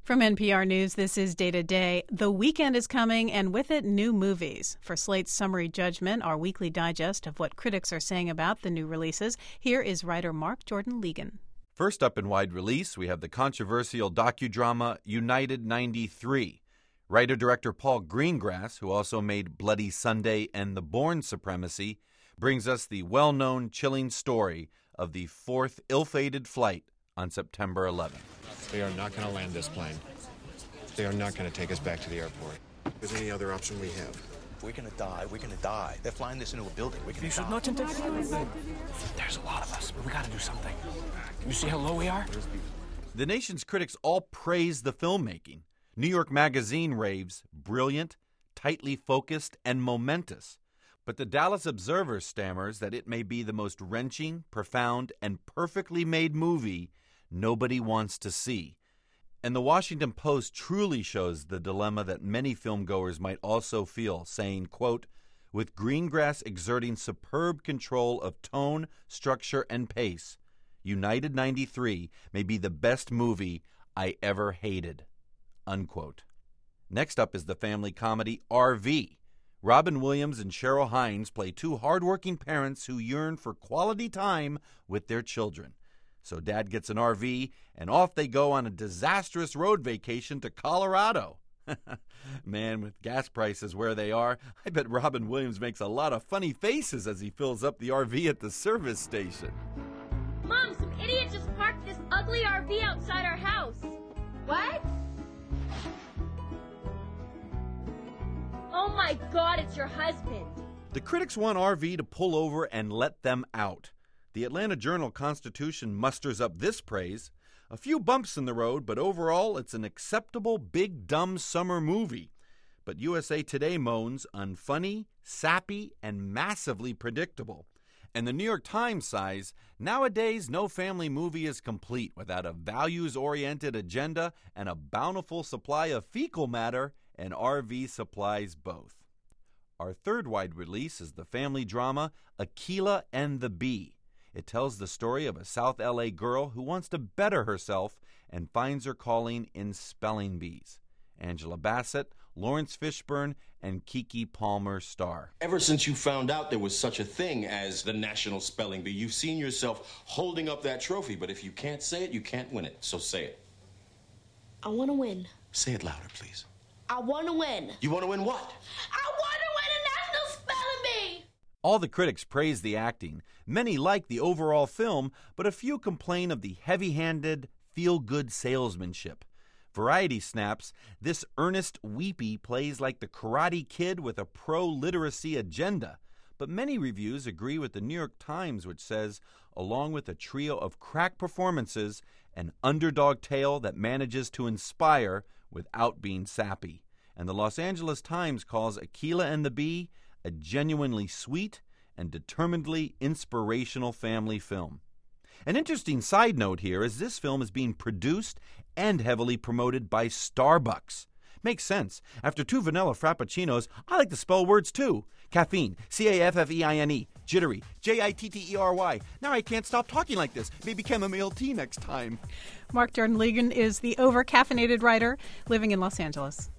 From NPR News, this is Day to Day. The weekend is coming, and with it, new movies. For Slate's Summary Judgment, our weekly digest of what critics are saying about the new releases, here is writer Mark Jordan Ligon. First up in wide release, we have the controversial docudrama United 93. Writer-director Paul Greengrass, who also made Bloody Sunday and The Bourne Supremacy, brings us the well-known, chilling story of the fourth ill-fated flight on September 11th. They are not going to land this plane. They are not going to take us back to the airport. Is there any other option we have? We're going to die. We're going to die. They're flying this into a building. We're going to die. You should not interfere. There's a lot of us, but we got to do something. You see how low we are? The nation's critics all praise the filmmaking. New York Magazine raves brilliant, tightly focused, and momentous. But the Dallas Observer stammers that it may be the most wrenching, profound, and perfectly made movie nobody wants to see. And the Washington Post truly shows the dilemma that many filmgoers might also feel, saying, quote, with Greengrass exerting superb control of tone, structure, and pace, United 93 may be the best movie I ever hated, unquote. Next up is the family comedy RV. Robin Williams and Cheryl Hines play two hardworking parents who yearn for quality time with their children. So Dad gets an RV, and off they go on a disastrous road vacation to Colorado. Man, with gas prices where they are, I bet Robin Williams makes a lot of funny faces as he fills up the RV at the service station. Mom, some idiot just parked this ugly RV outside our house. What? Oh my God, it's your husband. The critics want RV to pull over and let them out. The Atlanta Journal-Constitution musters up this praise. A few bumps in the road, but overall it's an acceptable big dumb summer movie. But USA Today moans unfunny, sappy, and massively predictable. And the New York Times sighs, nowadays no family movie is complete without a values-oriented agenda and a bountiful supply of fecal matter, and RV supplies both. Our third wide release is the family drama Akeelah and the Bee. It tells the story of a South LA girl who wants to better herself and finds her calling in spelling bees. Angela Bassett, Lawrence Fishburne, and Keke Palmer star. Ever since you found out there was such a thing as the National Spelling Bee, you've seen yourself holding up that trophy, but if you can't say it, you can't win it. So say it. I want to win. Say it louder, please. I want to win. You want to win what? I want to win a National Spelling Bee! All the critics praise the acting. Many like the overall film, but a few complain of the heavy-handed, feel-good salesmanship. Variety snaps, this earnest weepy plays like the Karate Kid with a pro-literacy agenda. But many reviews agree with the New York Times, which says, along with a trio of crack performances, an underdog tale that manages to inspire without being sappy. And the Los Angeles Times calls Akeelah and the Bee a genuinely sweet and determinedly inspirational family film. An interesting side note here is this film is being produced and heavily promoted by Starbucks. Makes sense. After two vanilla frappuccinos, I like to spell words too. Caffeine, Caffeine, jittery, Jittery. Now I can't stop talking like this. Maybe chamomile tea next time. Mark Jordan Ligon is the over-caffeinated writer living in Los Angeles.